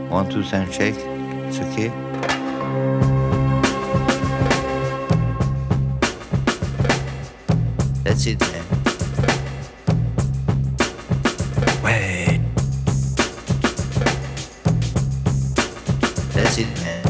1, 2, sound check. It's okay. That's it, man. Ouais. That's it, man.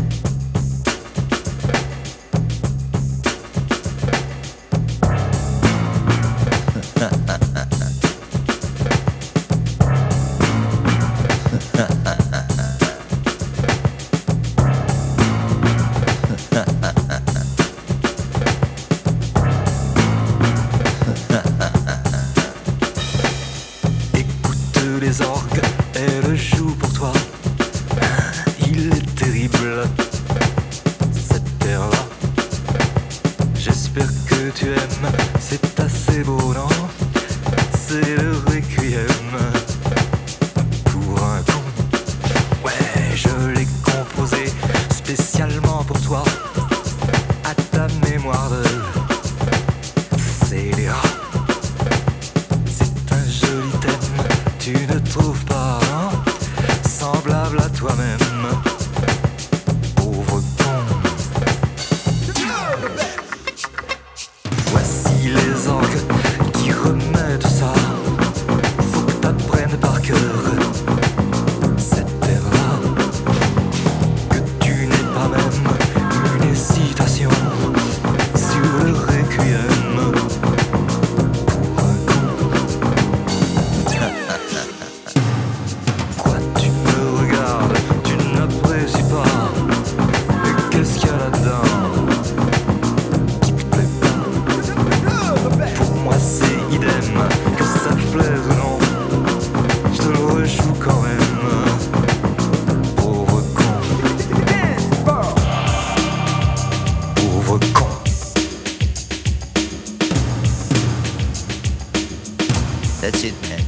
Écoute les orgues, elles jouent pour toi. Il est terrible, cette terre-là. J'espère que tu aimes, c'est assez beau, non? C'est le requiem pour un con. Ouais, je l'ai composé spécialement pour toi, à ta mémoire de scélérat. C'est un joli thème, tu ne trouves pas, non? Semblable à toi-même, pauvre con. Voici les orgues qui remettent ça. Faut que t'apprennes par cœur cette terre-là, que tu n'es pas même une hésitation sur le requiem pour un con. Quoi, tu me regardes, tu n'apprécies pas. Mais qu'est-ce qu'il y a là-dedans qui te plaît pas? Pour moi c'est idem, que ça te plaise ou non, je te le rejoue quand même, pauvre con. Pauvre con. That's it, man.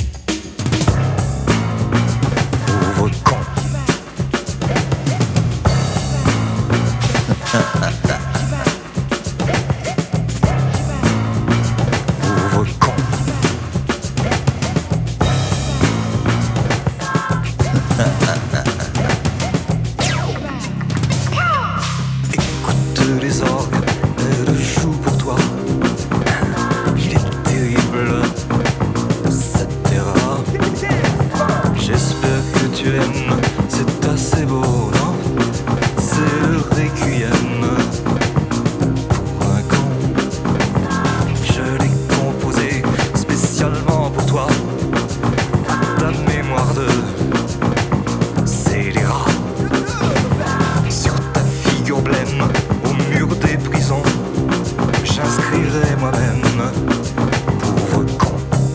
Pauvre con. Pauvre con. Écoute les orgues, elles jouent pour toi. Il est terrible, cette terre-là. J'espère que tu aimes, c'est assez beau, non? C'est le requiem pour un con. Je l'ai composé spécialement pour toi, à ta mémoire de scélérat. Sur ta figure blême, au mur des prisons, j'inscrirai moi-même, pauvre con.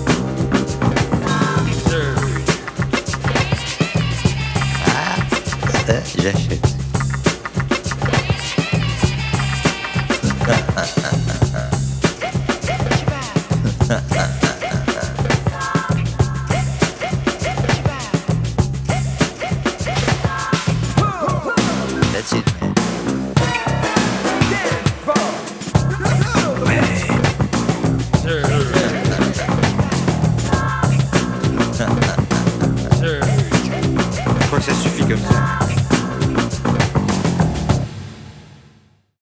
J'achète.